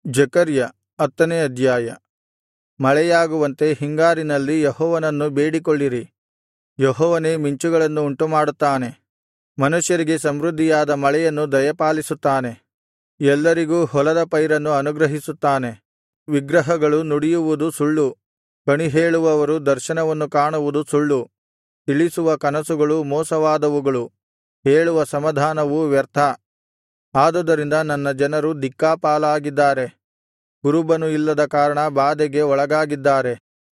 ಜೆಕರ್ಯ 10ನೇ ಅಧ್ಯಾಯ. ಮಳೆಯಾಗುವಂತೆ ಹಿಂಗಾರಿನಲ್ಲಿ ಯೆಹೋವನನ್ನು ಬೇಡಿಕೊಳ್ಳಿರಿ. ಯೆಹೋವನೇ ಮಿಂಚುಗಳನ್ನು ಉಂಟುಮಾಡುತ್ತಾನೆ. ಮನುಷ್ಯರಿಗೆ ಸಮೃದ್ಧಿಯಾದ ಮಳೆಯನ್ನು ದಯಪಾಲಿಸುತ್ತಾನೆ. ಎಲ್ಲರಿಗೂ ಹೊಲದ ಪೈರನ್ನು ಅನುಗ್ರಹಿಸುತ್ತಾನೆ. ವಿಗ್ರಹಗಳು ನುಡಿಯುವುದು ಸುಳ್ಳು, ಕಣಿಹೇಳುವವರು ದರ್ಶನವನ್ನು ಕಾಣುವುದು ಸುಳ್ಳು. ತಿಳಿಸುವ ಕನಸುಗಳು ಮೋಸವಾದವುಗಳು, ಹೇಳುವ ಸಮಾಧಾನವು ವ್ಯರ್ಥ. ಆದುದರಿಂದ ನನ್ನ ಜನರು ದಿಕ್ಕಾಪಾಲಾಗಿದ್ದಾರೆ. ಕುರುಬನು ಇಲ್ಲದ ಕಾರಣ ಬಾಧೆಗೆ ಒಳಗಾಗಿದ್ದಾರೆ.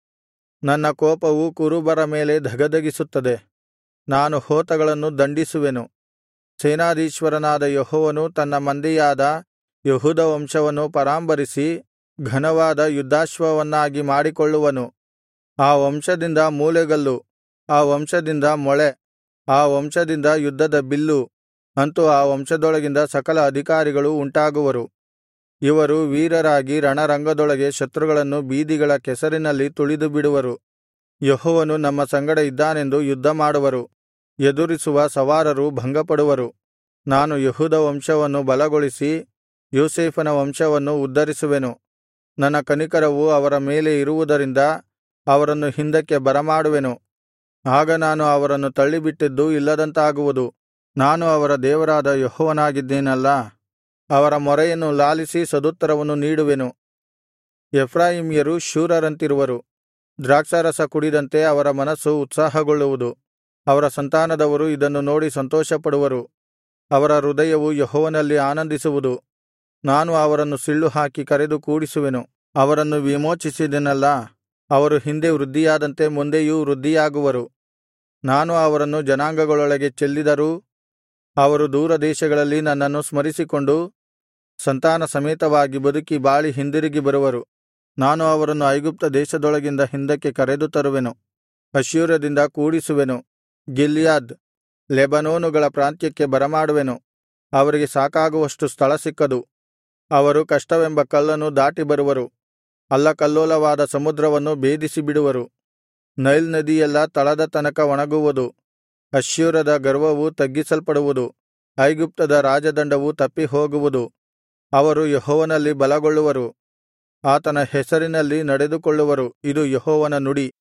ನನ್ನ ಕೋಪವು ಕುರುಬರ ಮೇಲೆ ಧಗಧಗಿಸುತ್ತದೆ. ನಾನು ಹೋತಗಳನ್ನು ದಂಡಿಸುವೆನು. ಸೇನಾಧೀಶ್ವರನಾದ ಯೆಹೋವನು ತನ್ನ ಮಂದೆಯಾದ ಯೆಹೂದ ವಂಶವನ್ನು ಪರಾಂಬರಿಸಿ ಘನವಾದ ಯುದ್ಧಾಶ್ವವನ್ನಾಗಿ ಮಾಡಿಕೊಳ್ಳುವನು. ಆ ವಂಶದಿಂದ ಮೂಲೆಗಲ್ಲು, ಆ ವಂಶದಿಂದ ಮೊಳೆ, ಆ ವಂಶದಿಂದ ಯುದ್ಧದ ಬಿಲ್ಲು, ಅಂತು ಆ ವಂಶದೊಳಗಿಂದ ಸಕಲ ಅಧಿಕಾರಿಗಳು ಉಂಟಾಗುವರು. ಇವರು ವೀರರಾಗಿ ರಣರಂಗದೊಳಗೆ ಶತ್ರುಗಳನ್ನು ಬೀದಿಗಳ ಕೆಸರಿನಲ್ಲಿ ತುಳಿದುಬಿಡುವರು. ಯೆಹೋವನು ನಮ್ಮ ಸಂಗಡ ಇದ್ದಾನೆಂದು ಯುದ್ಧಮಾಡುವರು. ಎದುರಿಸುವ ಸವಾರರು ಭಂಗಪಡುವರು. ನಾನು ಯೆಹೂದ ವಂಶವನ್ನು ಬಲಗೊಳಿಸಿ ಯೋಸೇಫನ ವಂಶವನ್ನು ಉದ್ಧರಿಸುವೆನು. ನನ್ನ ಕನಿಕರವು ಅವರ ಮೇಲೆ ಇರುವುದರಿಂದ ಅವರನ್ನು ಹಿಂದಕ್ಕೆ ಬರಮಾಡುವೆನು. ಆಗ ನಾನು ಅವರನ್ನು ತಳ್ಳಿಬಿಟ್ಟಿದ್ದು ಇಲ್ಲದಂತಾಗುವುದು. ನಾನು ಅವರ ದೇವರಾದ ಯೆಹೋವನಾಗಿದ್ದೇನಲ್ಲಾ. ಅವರ ಮೊರೆಯನ್ನು ಲಾಲಿಸಿ ಸದುತ್ತರವನ್ನು ನೀಡುವೆನು. ಎಫ್ರಾಯೀಮ್ಯರು ಶೂರರಂತಿರುವರು. ದ್ರಾಕ್ಷಾರಸ ಕುಡಿದಂತೆ ಅವರ ಮನಸ್ಸು ಉತ್ಸಾಹಗೊಳ್ಳುವುದು. ಅವರ ಸಂತಾನದವರು ಇದನ್ನು ನೋಡಿ ಸಂತೋಷಪಡುವರು. ಅವರ ಹೃದಯವು ಯೆಹೋವನಲ್ಲಿ ಆನಂದಿಸುವುದು. ನಾನು ಅವರನ್ನು ಸಿಳ್ಳುಹಾಕಿ ಕರೆದು ಕೂಡಿಸುವೆನು. ಅವರನ್ನು ವಿಮೋಚಿಸಿದೆನಲ್ಲಾ. ಅವರು ಹಿಂದೆ ವೃದ್ಧಿಯಾದಂತೆ ಮುಂದೆಯೂ ವೃದ್ಧಿಯಾಗುವರು. ನಾನು ಅವರನ್ನು ಜನಾಂಗಗಳೊಳಗೆ ಚೆಲ್ಲಿದರೂ ಅವರು ದೂರದೇಶಗಳಲ್ಲಿ ನನ್ನನ್ನು ಸ್ಮರಿಸಿಕೊಂಡು ಸಂತಾನ ಸಮೇತವಾಗಿ ಬದುಕಿ ಬಾಳಿ ಹಿಂದಿರುಗಿ ಬರುವರು. ನಾನು ಅವರನ್ನು ಐಗುಪ್ತ ದೇಶದೊಳಗಿಂದ ಹಿಂದಕ್ಕೆ ಕರೆದು ತರುವೆನು. ಅಶ್ಶೂರದಿಂದ ಕೂಡಿಸುವೆನು. ಗಿಲ್ಯಾದ್, ಲೆಬನೋನುಗಳ ಪ್ರಾಂತ್ಯಕ್ಕೆ ಬರಮಾಡುವೆನು. ಅವರಿಗೆ ಸಾಕಾಗುವಷ್ಟು ಸ್ಥಳ ಸಿಕ್ಕದು. ಅವರು ಕಷ್ಟವೆಂಬ ಕಲ್ಲನ್ನು ದಾಟಿ ಬರುವರು. ಅಲ್ಲಕಲ್ಲೋಲವಾದ ಸಮುದ್ರವನ್ನು ಭೇದಿಸಿಬಿಡುವರು. ನೈಲ್ ನದಿಯೆಲ್ಲಾ ತಳದ ತನಕ ಒಣಗುವುದು. ಅಶ್ಶೂರದ ಗರ್ವವು ತಗ್ಗಿಸಲ್ಪಡುವುದು. ಐಗುಪ್ತದ ರಾಜದಂಡವು ತಪ್ಪಿಹೋಗುವುದು. ಅವರು ಯೆಹೋವನಲ್ಲಿ ಬಲಗೊಳ್ಳುವರು. ಆತನ ಹೆಸರಿನಲ್ಲಿ ನಡೆದುಕೊಳ್ಳುವರು. ಇದು ಯೆಹೋವನ ನುಡಿ.